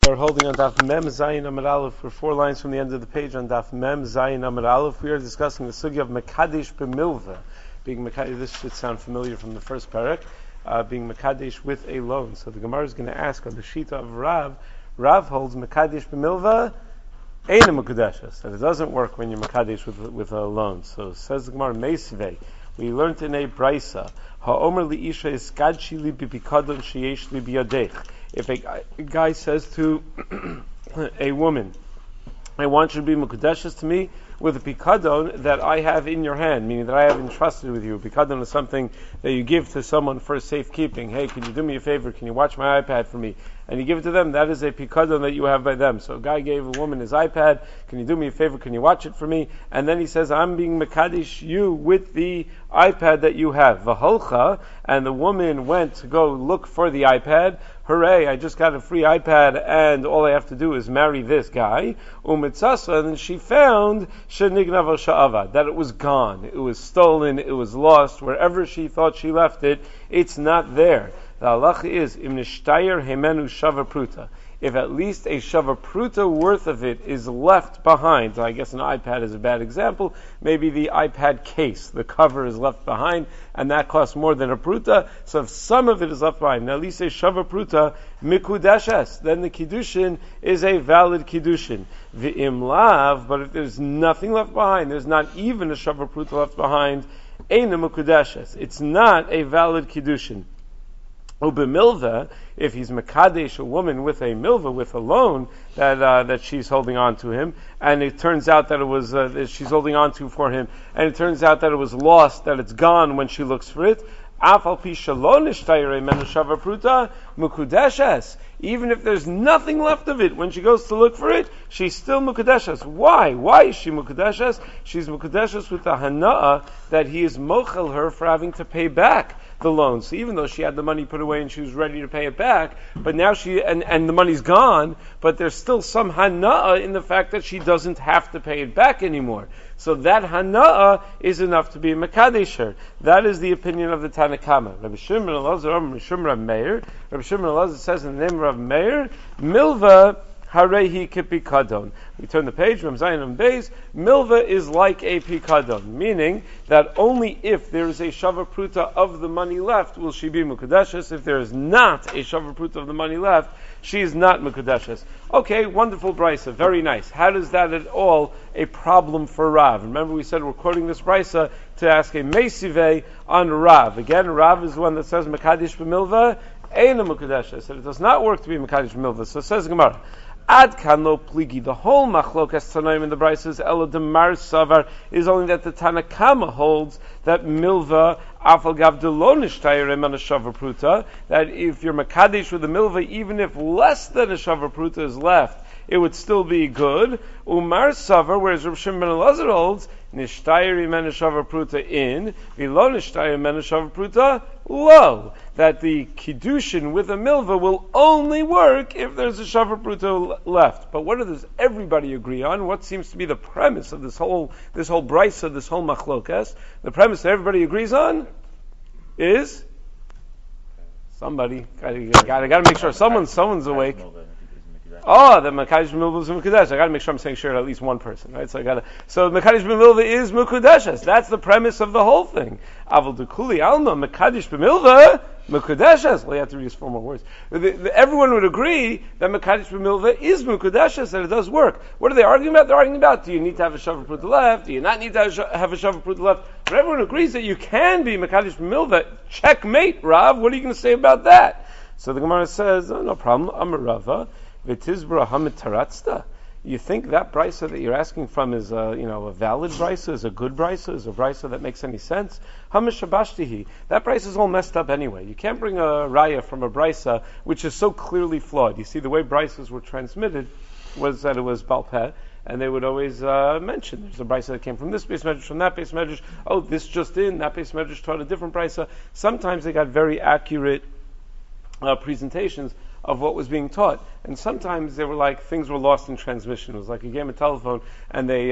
We're holding on Daf Mem Zayin Amud Aleph for 4 lines from the end of the page on Daf Mem Zayin Amud Aleph. We are discussing the sugya of Mekadesh b'milva. Being Mekadesh, this should sound familiar from the first parak, being Mekadesh with a loan. So the Gemara is going to ask on the Shita of Rav. Rav holds Mekadesh b'milva Eina Mekudeshes, that it doesn't work when you're Mekadesh with a loan. So says the Gemara Meisvei. We learned in a Brisa, Ha'omer li'isha iskadshi li b'pikadon sheyesh li biyadech. If a guy says to a woman, I want you to be Mekudeshes to me with a pikadon that I have in your hand, meaning that I have entrusted with you. Pikadon is something that you give to someone for safekeeping. Hey, can you do me a favor? Can you watch my iPad for me? And you give it to them. That is a pikadon that you have by them. So a guy gave a woman his iPad. Can you do me a favor? Can you watch it for me? And then he says, I'm being Mekadesh you with the iPad that you have. V'holcha, and the woman went to go look for the iPad. Hooray, I just got a free iPad and all I have to do is marry this guy. Umitzasa, and then she found shenignav sha'ava, that it was gone, it was stolen, it was lost, wherever she thought she left it, it's not there. The halacha is, im nishtayir hemenu shava pruta. If at least a shava pruta worth of it is left behind, so I guess an iPad is a bad example, maybe the iPad case, the cover is left behind, and that costs more than a pruta, so if some of it is left behind, now at least a shava pruta, mikudeshes, then the kiddushin is a valid kiddushin. V'im lav, but if there's nothing left behind, there's not even a shava pruta left behind, eina mikudeshes, it's not a valid kiddushin. Ubemilva, if he's mekadesh a woman with a milva, with a loan that she's holding on to him, and it turns out that it was that she's holding on to for him, and it turns out that it was lost, that it's gone when she looks for it. Even if there's nothing left of it when she goes to look for it, she's still mukadeshes. Why? Why is she mukadeshes? She's mukadeshes with the hana'ah that he is mochel her for having to pay back the loan. So even though she had the money put away and she was ready to pay it back, but now and the money's gone, but there's still some hana'ah in the fact that she doesn't have to pay it back anymore. So that hana'ah is enough to be a mekadesher. That is the opinion of the Tanakama. Rabbi Shimon Elazar, Rabbi Shimon Rav Meir. Rabbi Shimon Elazar says in the name of Rav Meir, Milva harehi kipikadon. We turn the page, Ram Zayin and Beis. Milva is like a pikadon, meaning that only if there is a shava pruta of the money left will she be mukadeshes. If there is not a shava pruta of the money left, she is not mukadeshes. Okay, wonderful brisa, very nice. How does that at all a problem for Rav? Remember we said we're quoting this brisa to ask a meisivei on Rav. Again, Rav is the one that says mekadesh b'milva, eina mukadeshes. So it does not work to be mekadesh b'milva. So it says Gemara, Ad kan lo pligi. The whole machlokas tanaim in the Brisa ela demar savar is only that the Tanakama holds that milva afal gav de lo nishtayir eman a shava pruta, that if you're makadesh with a milva, even if less than a shava pruta is left, it would still be good. Umar savar, whereas Rav Shimon ben Elazar holds nishtayir eman a shava pruta in, v'lo nishtayir eman a shava pruta lo, that the kiddushin with a milva will only work if there's a shava pruta left. But what does everybody agree on? What seems to be the premise of this whole brisa, this whole machlokas? The premise that everybody agrees on is somebody. Gotta make sure someone's awake. Oh, the Mekadesh b'milva is Mekudesh. I got to make sure I'm saying sure at least one person, right? So Mekadesh b'milva is Mekudeshes. That's the premise of the whole thing. Aval dekuli alma Mekadesh b'milva Mekudeshes. Well, you have to use 4 more words. Everyone would agree that Mekadesh b'milva is Mekudeshes, that it does work. What are they arguing about? They're arguing about, do you need to have a shava pruta left? Do you not need to have a shava pruta left? But everyone agrees that you can be Mekadesh b'milva. Checkmate, Rav. What are you going to say about that? So the Gemara says, no problem. Amar Rava. V'tizbra hamid taratzta. You think that brisa that you're asking from is a valid brisa, is a good brisa, is a brisa that makes any sense? Hamish shabashtihi. That brisa is all messed up anyway. You can't bring a raya from a brisa which is so clearly flawed. You see, the way brisas were transmitted was that it was balpeh, and they would always mention there's a brisa that came from this base medrash, from that base medrash. Oh, this just in, that base medrash taught a different brisa. Sometimes they got very accurate presentations of what was being taught, and sometimes they were like things were lost in transmission. It was like a game of telephone, and they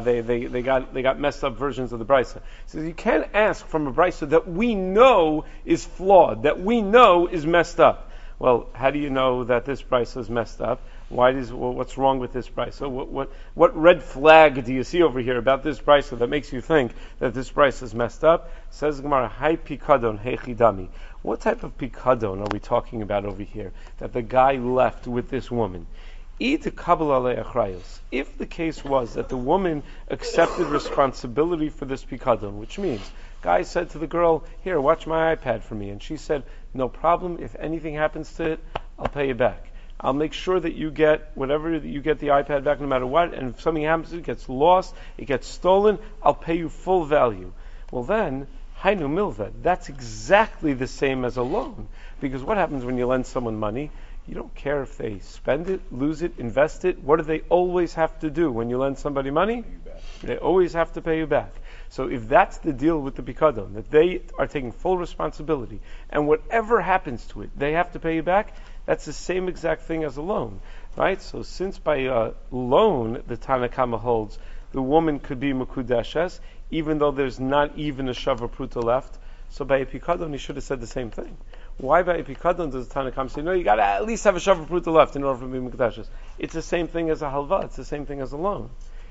got messed up versions of the brisa. So you can't ask from a brisa that we know is flawed, that we know is messed up. Well, how do you know that this brisa is messed up? What's wrong with this price? So what red flag do you see over here about this price that makes you think that this price is messed up? Says Gemara, Hai pikadon hechidami. What type of pikadon are we talking about over here that the guy left with this woman? If the case was that the woman accepted responsibility for this pikadon, which means guy said to the girl, here, watch my iPad for me, and she said, no problem, if anything happens to it, I'll pay you back. I'll make sure that you get whatever, you get the iPad back no matter what, and if something happens to it, gets lost, it gets stolen, I'll pay you full value. Well then, Hainu Milva, that's exactly the same as a loan. Because what happens when you lend someone money? You don't care if they spend it, lose it, invest it. What do they always have to do when you lend somebody money? They always have to pay you back. So if that's the deal with the pikadon, that they are taking full responsibility, and whatever happens to it, they have to pay you back, that's the same exact thing as a loan, right? So since by a loan, the Tanakama holds, the woman could be mekudeshes, even though there's not even a shava pruta left, so by a pikadon, he should have said the same thing. Why by a pikadon does the Tanakam say, no, you got to at least have a shava pruta left in order for to be mekudeshes? It's the same thing as a halva, it's the same thing as a loan.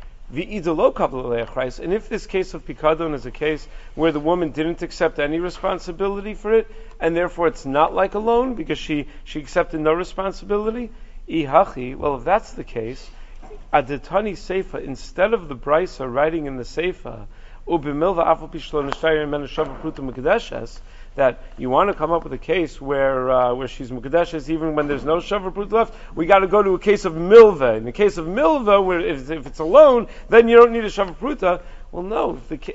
And if this case of pikadon is a case where the woman didn't accept any responsibility for it, and therefore it's not like a loan because she accepted no responsibility, well, if that's the case, adetani seifa, instead of the brisa writing in the seifa, that you want to come up with a case where she's mukadeshes even when there's no shavar prut left, we got to go to a case of milva. In the case of milva, where if it's a loan, then you don't need a shavar pruta. Well, no.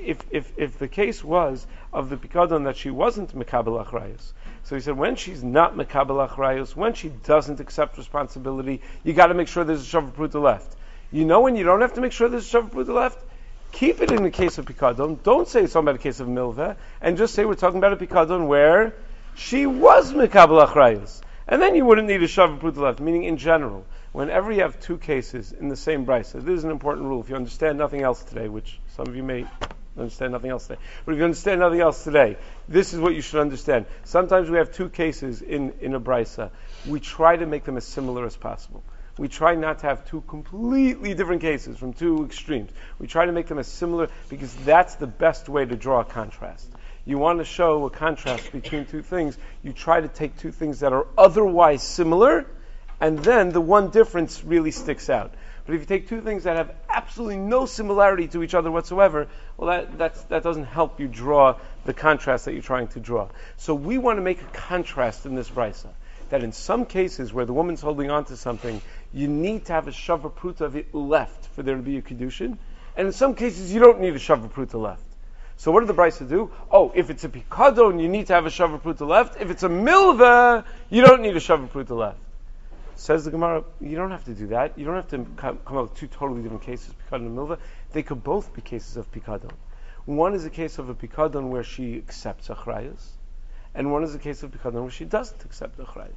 If the case was of the pikadon that she wasn't mekabel achrayus, so he said when she's not mekabel achrayus, when she doesn't accept responsibility, you got to make sure there's a shavar pruta left. You know when you don't have to make sure there's a shavar pruta left? Keep it in the case of pikadon. Don't say it's talking about a case of milveh, and just say we're talking about a pikadon where she was mekabel achrayus, and then you wouldn't need a shavar pruta left. Meaning, in general, whenever you have two cases in the same brisa, this is an important rule. If you understand nothing else today, which some of you may understand nothing else today, but if you understand nothing else today, this is what you should understand. Sometimes we have two cases in a brisa. We try to make them as similar as possible. We try not to have two completely different cases from two extremes. We try to make them as similar because that's the best way to draw a contrast. You want to show a contrast between two things. You try to take two things that are otherwise similar, and then the one difference really sticks out. But if you take two things that have absolutely no similarity to each other whatsoever, well, that doesn't help you draw the contrast that you're trying to draw. So we want to make a contrast in this brisa. That in some cases where the woman's holding on to something, you need to have a shava pruta of it left for there to be a kedushin, and in some cases you don't need a shava pruta left. So what did the brisa do? Oh, if it's a pikadon, you need to have a shava pruta left. If it's a milva, you don't need a shava pruta left. Says the Gemara, you don't have to do that. You don't have to come up with two totally different cases, pikadon and milva. They could both be cases of pikadon. One is a case of a pikadon where she accepts achrayas, and one is a case of pikadon where she doesn't accept achrayas.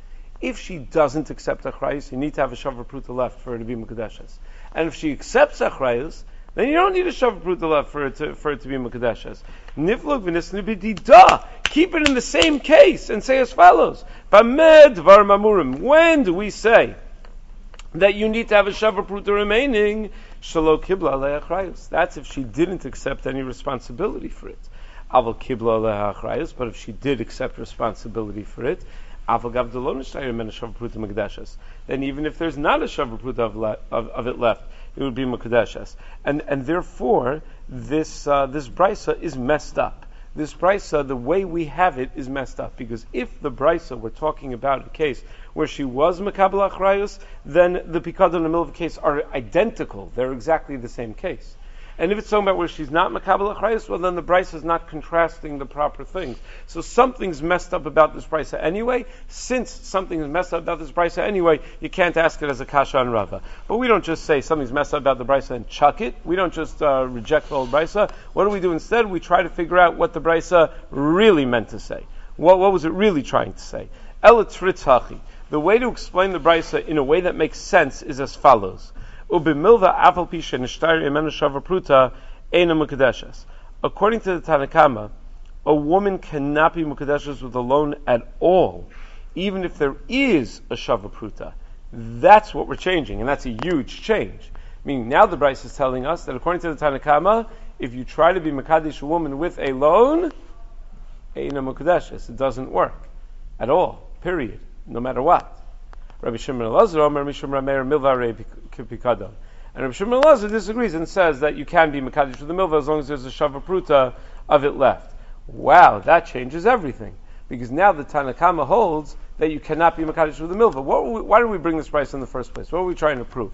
If she doesn't accept achrayas, you need to have a shavar pruta left for her to be mekudeshes. And if she accepts achrayas, then you don't need a shavar pruta left for it to be mekudeshes. Niflog v'nisnu b'dida. Keep it in the same case and say as follows: Bamed var mamurim. When do we say that you need to have a shavar pruta remaining? Shalo kibla le'achrayas. That's if she didn't accept any responsibility for it. Aval kibla le'achrayas. But if she did accept responsibility for it, then even if there's not a shavar pruta of it left, it would be mekudeshes. And therefore, this brisa is messed up. This brisa, the way we have it, is messed up. Because if the brisa, we're talking about a case where she was mekabel achrayus, then the pikadon and milva case are identical. They're exactly the same case. And if it's talking about where she's not mekabel achrayus, well then the brisa is not contrasting the proper things. So something's messed up about this brisa anyway. Since something's messed up about this brisa anyway, you can't ask it as a kasha on Rava. But we don't just say something's messed up about the brisa and chuck it. We don't just reject the old brisa. What do we do instead? We try to figure out what the brisa really meant to say. What was it really trying to say? Elatzritzachi. The way to explain the brisa in a way that makes sense is as follows. According to the Tanakama, a woman cannot be mukadeshes with a loan at all, even if there is a shava pruta. That's what we're changing, and that's a huge change. Meaning now the Bryce is telling us that according to the Tanna Kama, if you try to be Mekadesh a woman with a loan, Eina Mukadeshes, it doesn't work at all, period, no matter what. Rabbi Shimon Elazar, Rabbi Shimon Rameir, Milva Rei Pikadon. And Rabbi Shimon Elazar disagrees and says that you can be Mekadesh with the Milva as long as there's a Shava Pruta of it left. Wow, that changes everything. Because now the Tanna Kama holds that you cannot be Mekadesh with the Milva. Why did we bring this price in the first place? What are we trying to prove?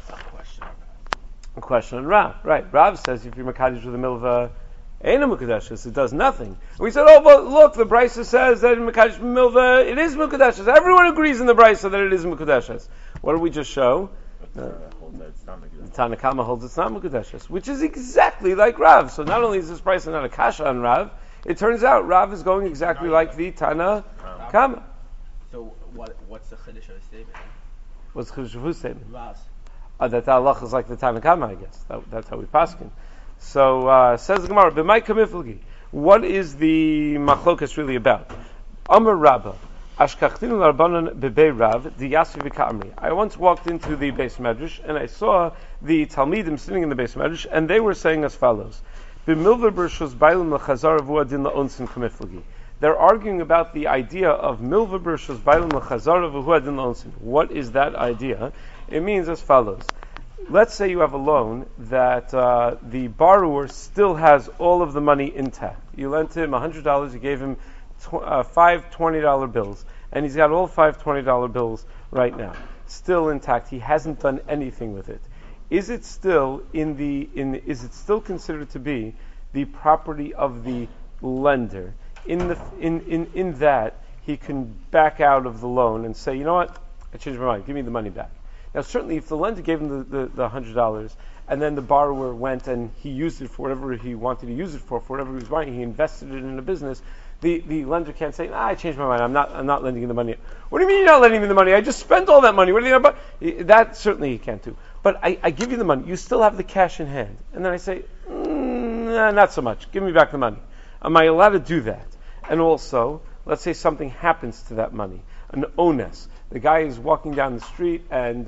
A question on Rav. Right. Rav says if you're Mekadesh with the Milva, Eina Mukadeshes, it does nothing. We said, oh, but look, the Brisa says that in Mekadesh Milva, it is Mukadeshes. Everyone agrees in the Brisa that it is Mukadeshes. What did we just show? The Tanna Kama holds it's not Mukadeshes, which is exactly like Rav. So not only is this Brisa not a kasha on Rav, it turns out Rav is going exactly like the Tanna Kama. So what's the Chiddush of his statement? What's the Chiddush of his statement? Rav's. That the halach is like the Tanna Kama, I guess. That's how we paskin. So says the Gemara, b'may kamiflgi. What is the machlokas really about? Amar Rabba, ashkachtinu l'Rabbanan bebei Rav diyasvi v'ka'amri. I once walked into the Beis Medrash and I saw the Talmidim sitting in the Beis Medrash, and they were saying as follows: b'milva b'rshus bailim l'chazar v'uadin la'onsin kamiflgi. They're arguing about the idea of milva b'rshus bailim l'chazar v'uadin la'onsin. What is that idea? It means as follows. Let's say you have a loan that the borrower still has all of the money intact. You lent him $100, you gave him five $20 bills, and he's got all 5 $20 bills right now, still intact. He hasn't done anything with it. Is it still is it still considered to be the property of the lender? In that he can back out of the loan and say, you know what, I changed my mind, give me the money back. Now, certainly, if the lender gave him the $100, and then the borrower went and he used it for whatever he wanted to use it for whatever he was buying, he invested it in a business, the lender can't say, I changed my mind, I'm not lending you the money. What do you mean you're not lending me the money? I just spent all that money. What do you know about? That certainly he can't do. But I give you the money. You still have the cash in hand. And then I say, not so much. Give me back the money. Am I allowed to do that? And also, let's say something happens to that money, an onus. The guy is walking down the street, and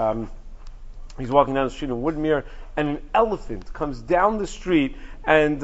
he's walking down the street in Woodmere, and an elephant comes down the street and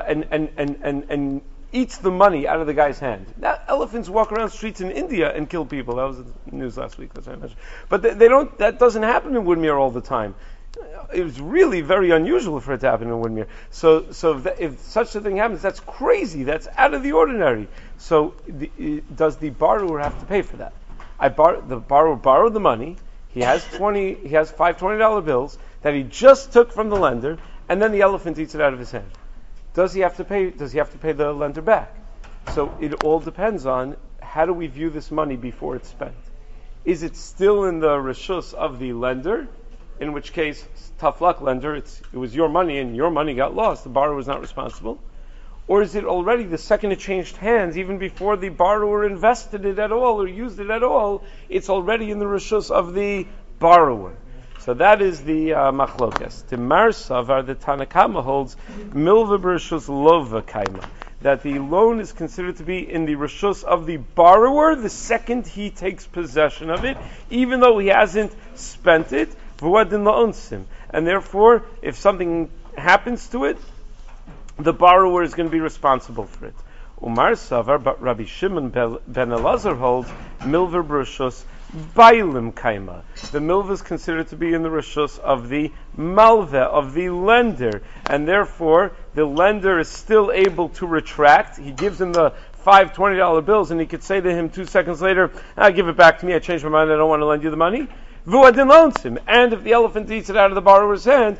eats the money out of the guy's hand. Now, elephants walk around streets in India and kill people. That was the news last week, as I mentioned. But they don't. That doesn't happen in Woodmere all the time. It was really very unusual for it to happen in Woodmere. So if such a thing happens, that's crazy. That's out of the ordinary. So does the borrower have to pay for that? The borrower borrowed the money. He has 5 $20 bills that he just took from the lender, and then the elephant eats it out of his hand. Does he have to pay the lender back? So it all depends on how do we view this money before it's spent. Is it still in the reshus of the lender? In which case, tough luck, lender. It was your money, and your money got lost. The borrower was not responsible. Or is it already the second it changed hands, even before the borrower invested it at all or used it at all, it's already in the reshus of the borrower. So that is the machlokas. Timar Savar, the Tanna Kama holds, milva b'reshus lova kaima, that the loan is considered to be in the reshus of the borrower the second he takes possession of it, even though he hasn't spent it, v'uadin la'onsim. And therefore, if something happens to it, the borrower is going to be responsible for it. Umar Savar, but Rabbi Shimon ben Elazar holds milver b'reshus bailim kaima. The milva is considered to be in the reshus of the malve, of the lender, and therefore the lender is still able to retract. He gives him the 5 $20 bills, and he could say to him 2 seconds later, give it back to me, I changed my mind, I don't want to lend you the money. V'uadin loans him, and if the elephant eats it out of the borrower's hand,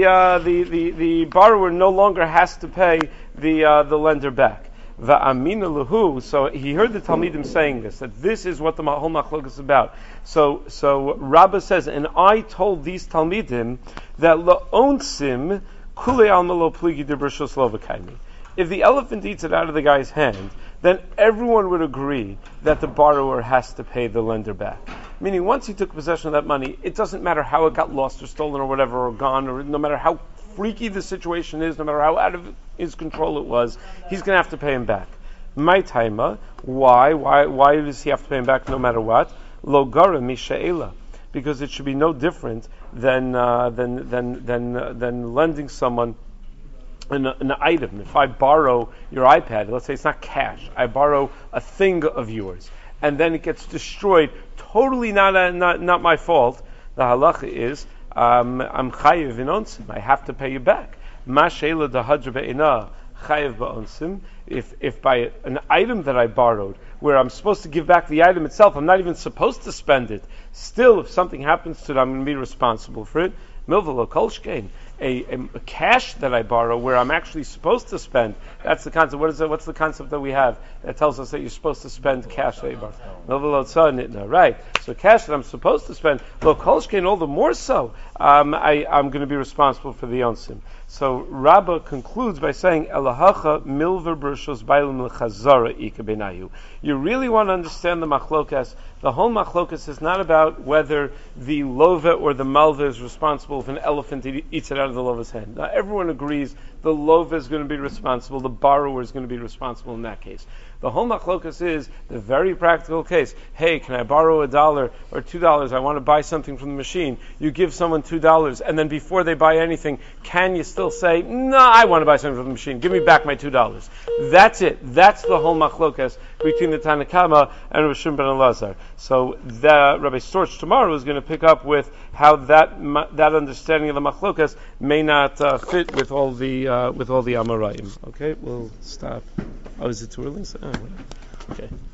the borrower no longer has to pay the lender back. Va'amina lahu. So he heard the Talmidim saying this, that this is what the whole machlok is about. So Rabbah says, and I told these Talmidim that la'onsim kulei alma lo pligi de b'reshus lo v'kaimi. If the elephant eats it out of the guy's hand, then everyone would agree that the borrower has to pay the lender back. Meaning, once he took possession of that money, it doesn't matter how it got lost or stolen or whatever, or gone, or no matter how freaky the situation is, no matter how out of his control it was, he's going to have to pay him back. My taima, why does he have to pay him back no matter what? Lo gara misha'ela. because it should be no different than lending someone an item. If I borrow your iPad, let's say it's not cash, I borrow a thing of yours, and then it gets destroyed, totally not my fault. The halacha is I'm chayiv in onsim. I have to pay you back. Ma sheila dahadra be'ina chayiv ba'onsim. If by an item that I borrowed, where I'm supposed to give back the item itself, I'm not even supposed to spend it. Still, if something happens to it, I'm going to be responsible for it. Milvelo kolshkein. A cash that I borrow where I'm actually supposed to spend. That's the concept. What's the concept that we have that tells us that you're supposed to spend cash that you borrow? Right. So cash that I'm supposed to spend, lo kolshkein, all the more so, I'm going to be responsible for the onsim. So Rabbah concludes by saying, Elahacha milver brishos bailim lechazara ika benayu. You really want to understand the machlokas. The whole machlokas is not about whether the lova or the malva is responsible if an elephant eats it out of the lova's hand. Now everyone agrees the lova is going to be responsible, the borrower is going to be responsible in that case. The whole machlokas is the very practical case. Hey, can I borrow $1 or $2? I want to buy something from the machine. You give someone $2, and then before they buy anything, can you still say, no, I want to buy something from the machine. Give me back my $2. That's it. That's the whole machlokas between the Tanna Kama and Rosh ben Elazar. So the Rabbi Storch tomorrow is going to pick up with how that understanding of the machlokas may not fit with all the Amoraim. Okay, we'll stop. Oh, is it too early? Oh, okay.